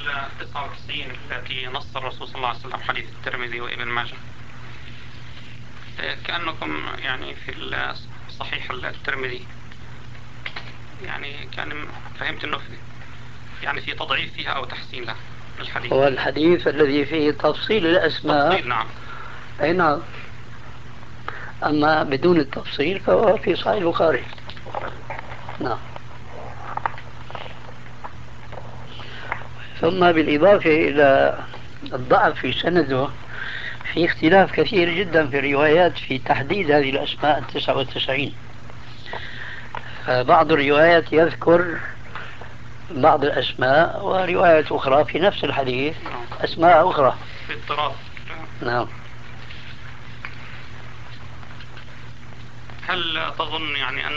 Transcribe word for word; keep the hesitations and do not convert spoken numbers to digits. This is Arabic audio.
تسعة وتسعين التي نص الرسول صلى الله عليه وسلم حديث الترمذي وابن ماجه، كأنكم يعني في صحيح الترمذي يعني كان فهمت أنه في يعني في تضعيف فيها أو تحسين لها الحديث. هو الحديث الذي فيه تفصيل الأسماء. تفصيل نعم. أي نعم. أما بدون التفصيل فهو في صحيح البخاري. نعم. ثم بالإضافة إلى الضعف في سنده في اختلاف كثير جدا في الروايات في تحديد هذه الأسماء التسعة والتسعين. بعض الروايات يذكر بعض الأسماء، ورواية أخرى في نفس الحديث أسماء أخرى في اضطراب. نعم. هل تظن يعني أن